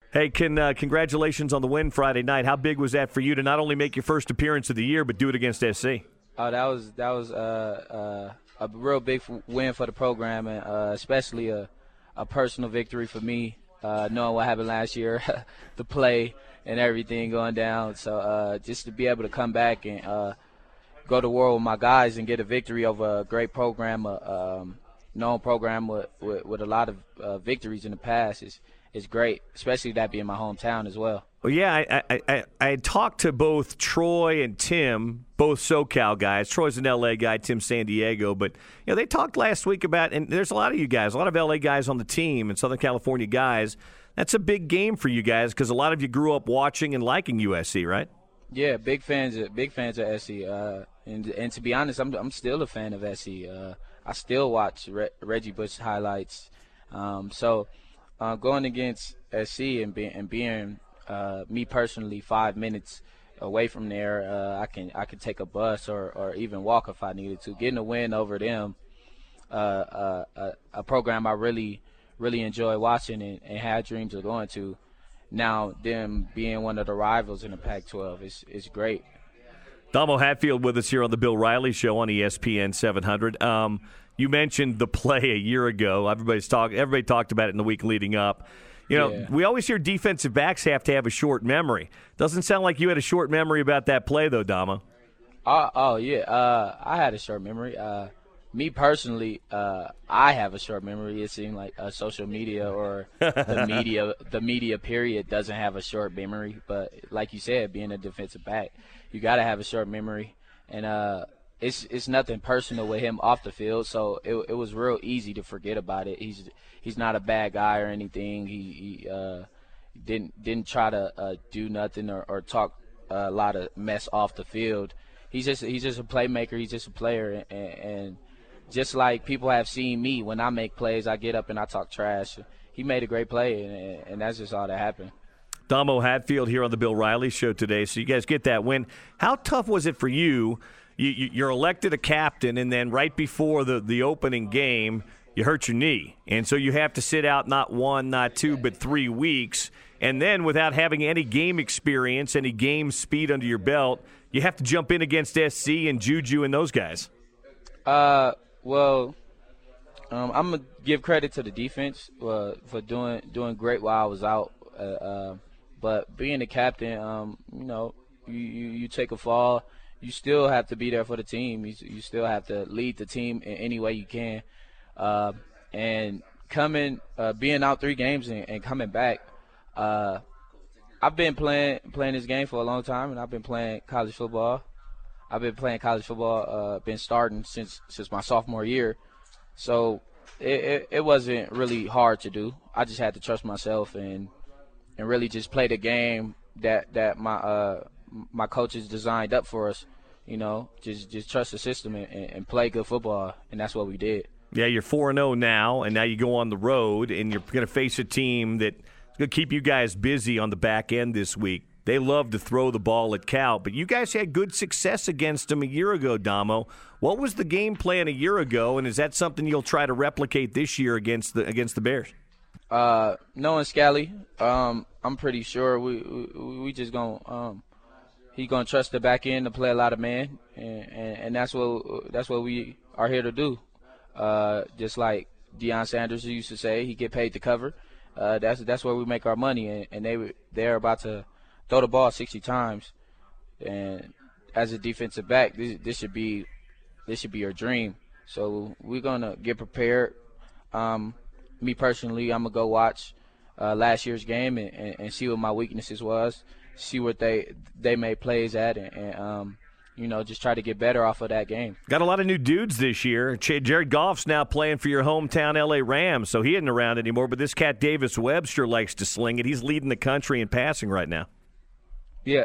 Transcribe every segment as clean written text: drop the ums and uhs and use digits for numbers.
Hey, congratulations on the win Friday night. How big was that for you to not only make your first appearance of the year, but do it against SC? Oh, that was a real big win for the program, and especially a personal victory for me, knowing what happened last year, the play and everything going down. So just to be able to come back and go to war with my guys and get a victory over a great program, known program with a lot of victories in the past is great, especially that being my hometown as well. Well, yeah, I had talked to both Troy and Tim, both SoCal guys. Troy's an L.A. guy, Tim's San Diego. But, they talked last week about, and there's a lot of you guys, a lot of L.A. guys on the team and Southern California guys. That's a big game for you guys because a lot of you grew up watching and liking USC, right? Yeah, big fans of SC. And to be honest, I'm still a fan of SC. I still watch Reggie Bush highlights. So going against SC and being me personally 5 minutes away from there, I can take a bus or even walk if I needed to. Getting a win over them, a program I really enjoy watching and had dreams of going to. Now them being one of the rivals in the Pac-12 is great. Damo Hatfield with us here on the Bill Riley Show on ESPN 700. You mentioned the play a year ago. Everybody talked about it in the week leading up. We always hear defensive backs have to have a short memory. Doesn't sound like you had a short memory about that play, though, Damo. I had a short memory. Me personally, I have a short memory. It seemed like social media or the media period doesn't have a short memory. But like you said, being a defensive back, you got to have a short memory. And it's nothing personal with him off the field, so it was real easy to forget about it. He's not a bad guy or anything. He didn't try to do nothing or talk a lot of mess off the field. He's just a playmaker. He's just a player, and just like people have seen me when I make plays, I get up and I talk trash. He made a great play, and that's just all that happened. Damo Hatfield here on the Bill Riley Show today. So you guys get that win. How tough was it for you? You're elected a captain, and then right before the opening game, you hurt your knee. And so you have to sit out not 1, not 2, but 3 weeks. And then without having any game experience, any game speed under your belt, you have to jump in against SC and Juju and those guys. Well, I'm going to give credit to the defense for doing great while I was out. But being a captain, you take a fall. You still have to be there for the team. You still have to lead the team in any way you can. And being out 3 games and coming back, I've been playing this game for a long time, and I've been playing college football. Been starting since my sophomore year. So it wasn't really hard to do. I just had to trust myself and really just play the game that my coaches designed up for us. Just trust the system and play good football, and that's what we did. Yeah, you're 4-0 now, and now you go on the road, and you're going to face a team that's going to keep you guys busy on the back end this week. They love to throw the ball at Cal, but you guys had good success against them a year ago, Damo. What was the game plan a year ago, and is that something you'll try to replicate this year against the Bears? Knowing Scally, I'm pretty sure we just gonna he's gonna trust the back end to play a lot of man, and that's what we are here to do. Just like Deion Sanders used to say, he get paid to cover. That's where we make our money, and they're about to throw the ball 60 times, and as a defensive back, this should be your dream. So we're gonna get prepared. Me personally, I'm gonna go watch last year's game and see what my weaknesses was, see what they made plays at, and just try to get better off of that game. Got a lot of new dudes this year. Jared Goff's now playing for your hometown L.A. Rams, so he isn't around anymore. But this cat Davis Webb sure likes to sling it. He's leading the country in passing right now. Yeah,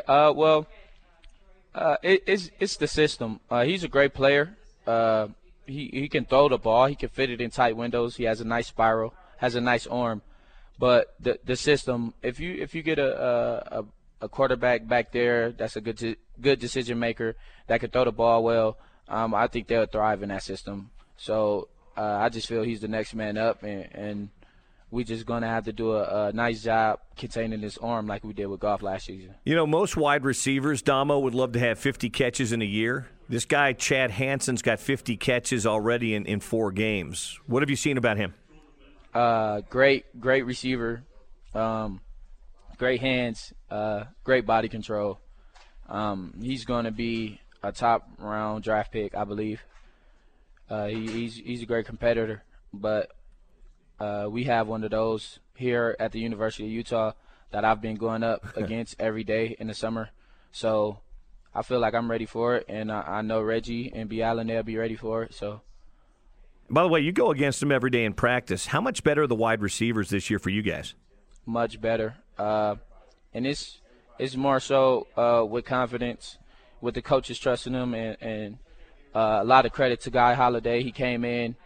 it's the system. He's a great player. He can throw the ball. He can fit it in tight windows. He has a nice spiral, has a nice arm. But the system, if you get a quarterback back there that's a good decision maker that can throw the ball well, I think they'll thrive in that system. So I just feel he's the next man up, and we just going to have to do a nice job containing this arm like we did with Goff last season. You know, most wide receivers, Damo, would love to have 50 catches in a year. This guy, Chad Hansen's got 50 catches already in 4 games. What have you seen about him? Great receiver, great hands, great body control. He's going to be a top-round draft pick, I believe. He's a great competitor, but we have one of those here at the University of Utah that I've been going up against every day in the summer. So I feel like I'm ready for it, and I know Reggie and B. Allen, they'll be ready for it. So. By the way, you go against them every day in practice. How much better are the wide receivers this year for you guys? Much better. And it's more so with confidence, with the coaches trusting them, and a lot of credit to Guy Holiday. He came in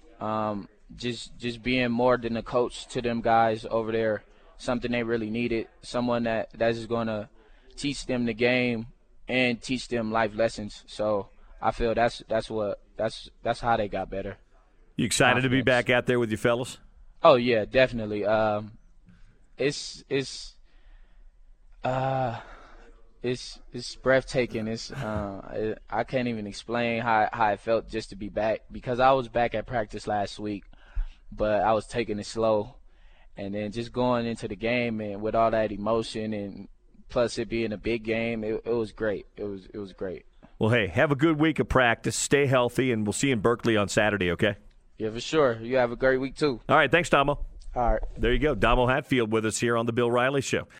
just being more than a coach to them guys over there, something they really needed, someone that's just going to teach them the game and teach them life lessons. So I feel that's how they got better. You excited to be back out there with your fellas? Oh yeah, definitely. It's breathtaking. I can't even explain how it felt just to be back, because I was back at practice last week, but I was taking it slow, and then just going into the game and with all that emotion, and plus it being a big game, it was great. It was great. Well, hey, have a good week of practice. Stay healthy, and we'll see you in Berkeley on Saturday, okay? Yeah, for sure. You have a great week, too. All right, thanks, Damo. All right. There you go. Damo Hatfield with us here on The Bill Riley Show.